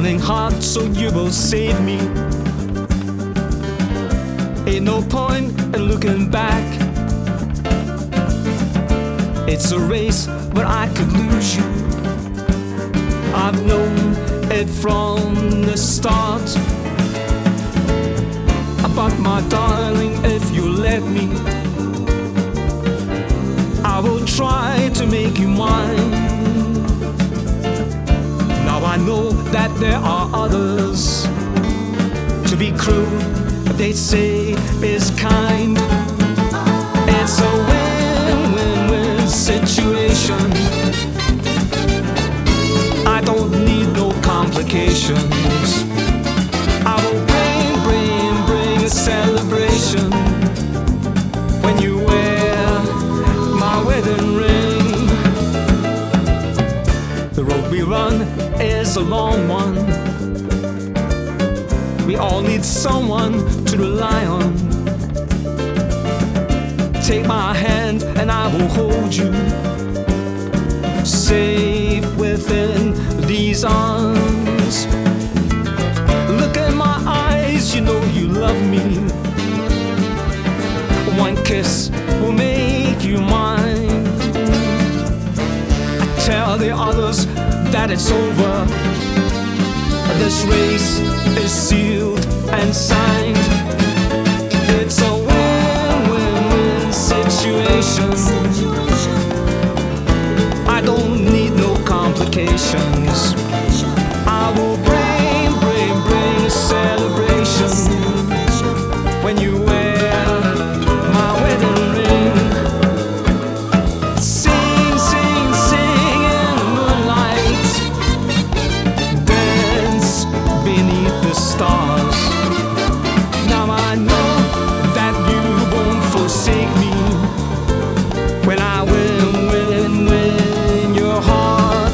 running hard so you will save me. Ain't no point in looking back. It's a race where I could lose you. I've known it from the start. But my darling, if you let me, I will try to make you mine. Now I know that there are others. To be cruel, they say is kind. It's a win-win-win situation. I don't need no complications. I will bring a celebration when you wear my wedding ring. The road we run is a long one. We all need someone to rely on. Take my hand and I will hold you, safe within these arms. Look in my eyes, you know you love me. One kiss will make you mine. I tell the others that it's over. This race is sealed and signed. It's a win-win-win situation. I don't need no complications. I will bring a celebration when you wear my wedding ring. Sing, sing, sing in the moonlight. Dance beneath the stars. Now I know that you won't forsake me when I win your heart.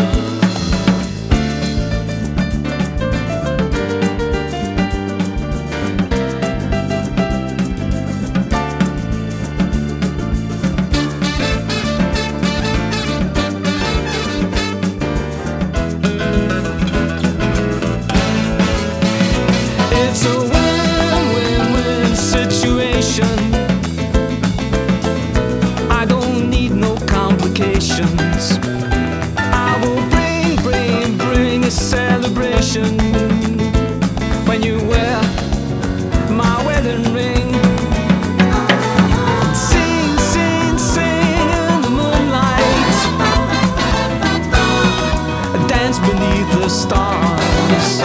It's a win-win-win situation. I don't need no complications. I will bring a celebration when you wear my wedding ring. Sing, sing, sing in the moonlight. Dance beneath the stars.